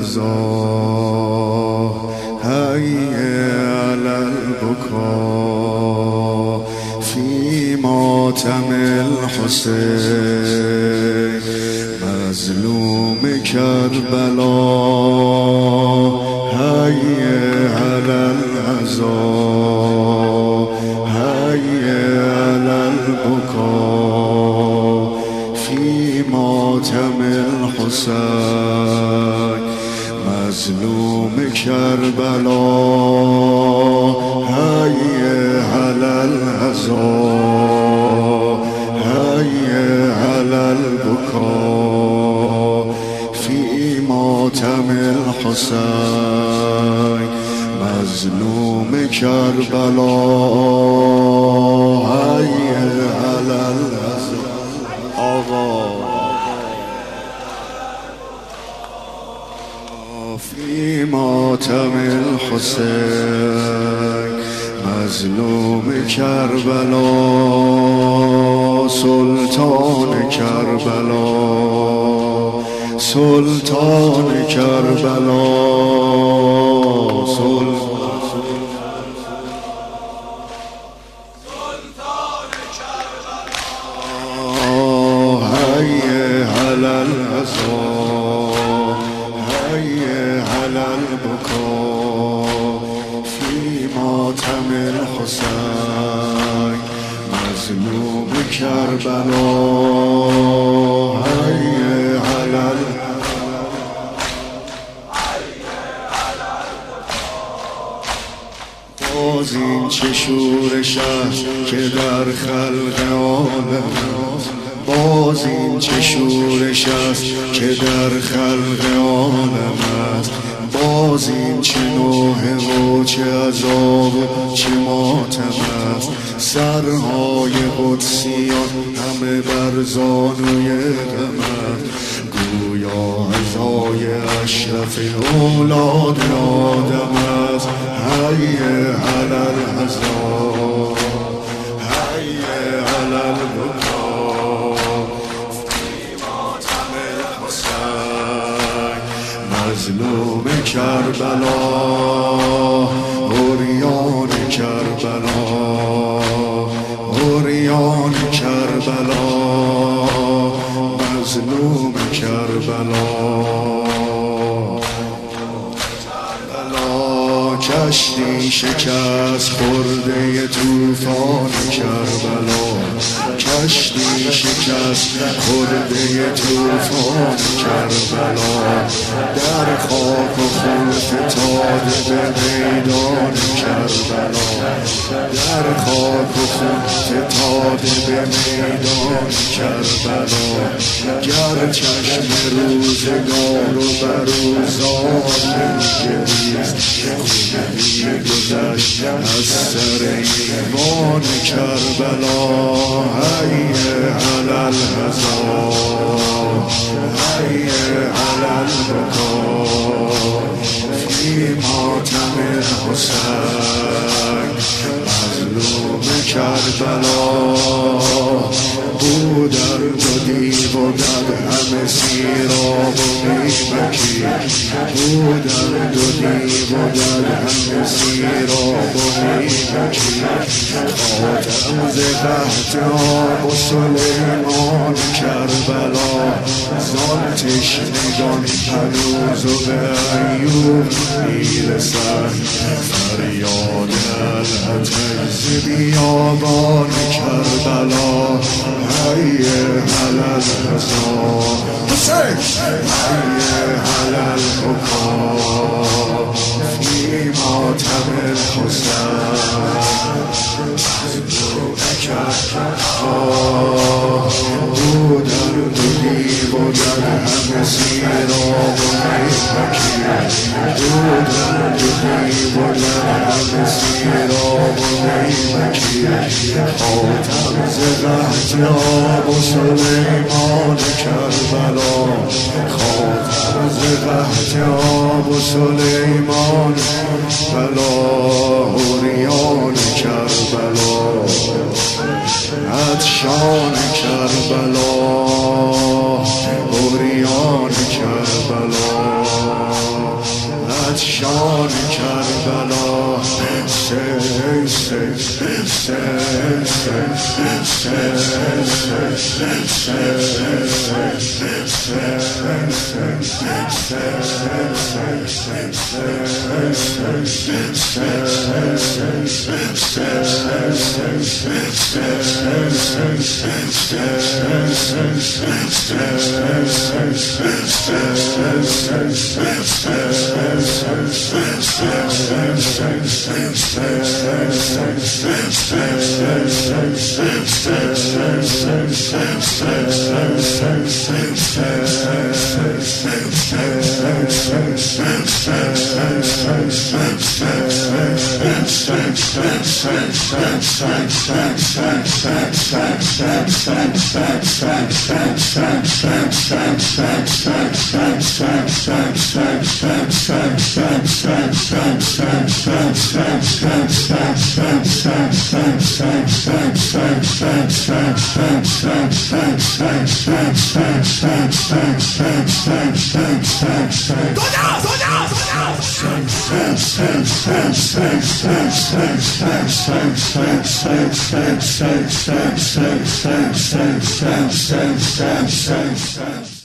العزا حي على البكاء في ماتم الحسين مظلوم کربلا حي على العزا حي على البكاء في ماتم الحسين مظلوم کربلا حي على العزا حي على البكاء في ماتم الحسين مظلوم کربلا حي على العزا آقا في ماتم الحسين مظلوم کربلا سلطان کربلا سلطان کربلا حي على العزا حي على البكاء في ماتم الحسين مظلوم کربلا حي على باز این چه شورش است که در خلق عالم است باز این چه شورش است که در خلق عالم است باز این چه نوحه و چه عذاب و چه ماتم است سرهای قدسیان همه بر زانوی غم است گویا عزای اشرف اولاد آدم است حي على العزا حي على البكاء في ماتم الحسين مظلوم کربلا عریان کربلا عریان کربلا مظلوم کربلا کشتی شکست خورده طوفان کربلا کشتی شکست خورده طوفان کربلا در خاک و خون فتاده به میدان کربلا در خاک و خون فتاده به میدان کربلا گر چشم روزگار و بروزان گریست گذشت از سر ایوان کربلا حي على العزا حي على البكاء في ماتم الحسين مظلوم کربلا او درد و دیو و در همه سیراب و میمکی او درد و دیو و در همه سیراب و میمکی خاتم ز قحط آب و سلیمان کربلا زان تشنگان هنوز و به ایوب میرسد فریاد العتیز بیابان کربلا حي على العزا حي على البكاء في ماتم الحسين او درد و دیو و در همه سیراب و میمکی او درد و دیو و در همه سیراب و میمکی خاتم ز قحط آب و سلیمان کربلا خاتم ز قحط آب و سلیمان بلا عریان کربلا عطشان کربلا عریان کربلا Sonia!